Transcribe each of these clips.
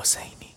حسینی.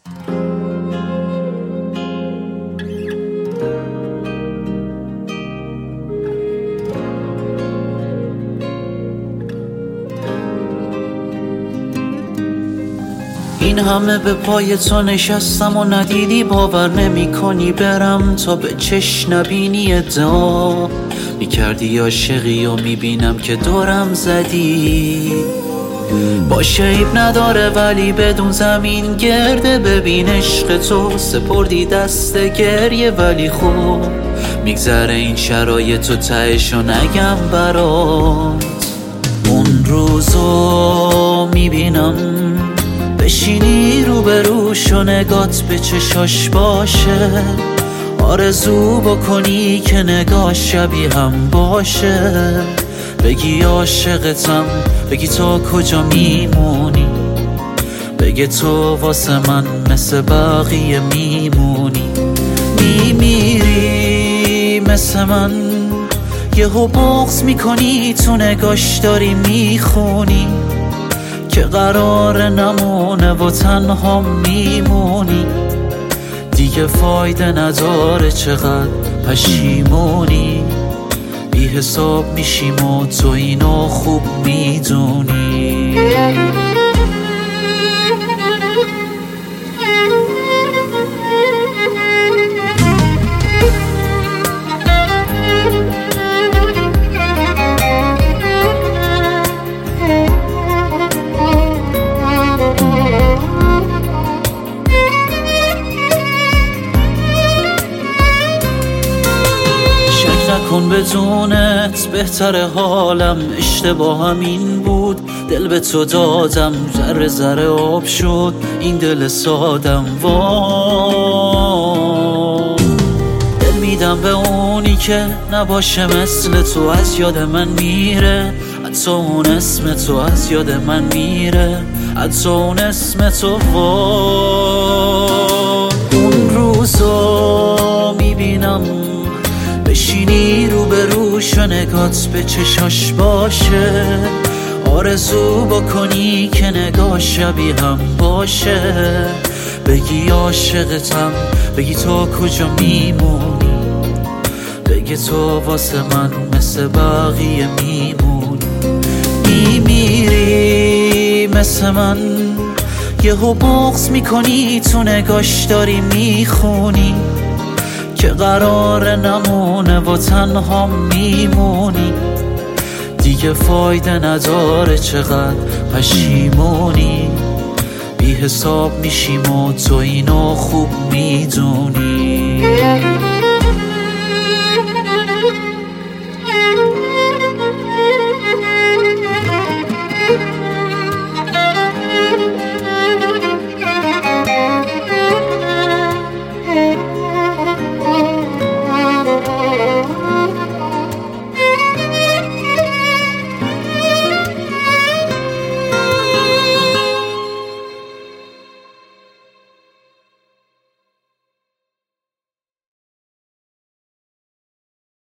این همه به پای تو نشستم و ندیدی، باور نمی کنی برم تا به چشم نبینی. ادعا میکردی عاشقی و میبینم که دورم زدی. باشه عیب نداره ولی بدون زمین گرده. ببین عشق تو سپردی دست گریه، ولی خوب میگذره این شرایط و تهشو نگم برات. اون روزو میبینم بشینی روبروش و نگات به چشاش باشه، آرزو بکنی که نگاه شبیه هم باشه. بگی عاشقتم، بگی تو کجا میمونی، بگی تو واسه من مثل بقیه میمونی. میمیری مثل من، یهو بغض میکنی تو نگاش داری میخونی که قرار نمونه و تنها میمونی. دیگه فایده نداره چقدر پشیمونی، بی حساب میشیم و تو اینو خوب میدونی. نکن بدونت بهتر حالم، اشتباهم این بود دل به تو دادم. ذره ذره آب شد این دل سادم. دل میدم به اونی که نباشه مثل تو، از یاد من میره حتی اون اسم تو، از یاد من میره حتی اون اسم تو. اون روزا میبینم بشینی روبروش و نگات به چشاش باشه، آرزو بکنی که نگاه شبیه هم باشه. بگی عاشقتم، بگی تو کجا میمونی، بگی تو واسه من مثل بقیه میمونی. میمیری مثل من، یهو بغض میکنی تو نگاش داری میخونی که قرار نمونه و تنها میمونی. دیگه فایده نداره چقدر پشیمونی، بی حساب میشیم و تو اینو خوب میدونی.